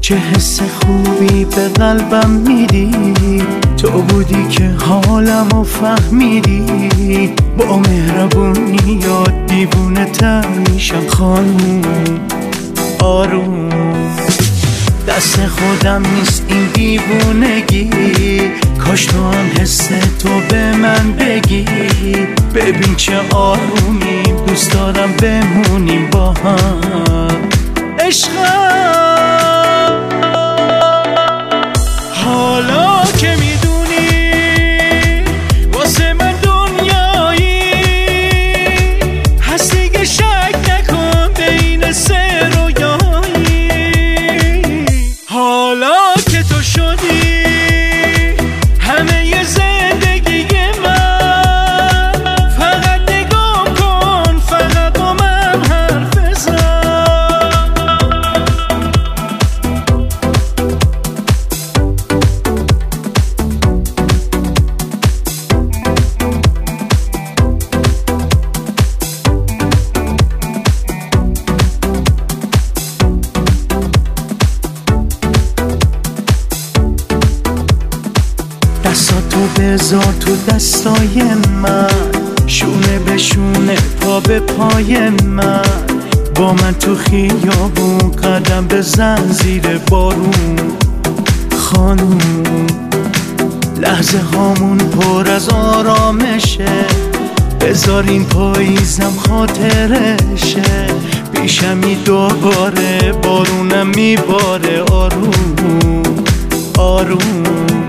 چه حس خوبی به قلبم میدی، تو بودی که حالمو فهمیدی. با مهربونی یاد دیوونه تر میشم خانوم، آروم. دست خودم نیست این دیوونگی، کاش تو هم حس تو به من بگی. ببین چه آرومیم، دوست دارم بمونیم با هم. عشقم حالا که میدونی واسه من دنیایی هستی، که شک نکن بین سه رویایی. حالا که تو شدی همه ی زندگی من، فقط نگاه کن، فقط با من حرف بزن. دستاتو بذار تو دستای من، شونه به شونه پا به پای من. با من تو خیابون قدم بزن زیر بارون خانوم. لحظه هامون پر از آرامشه، بذار این پاییزم خاطرشه. پیشمی دوباره بارونم میباره، آروم آروم.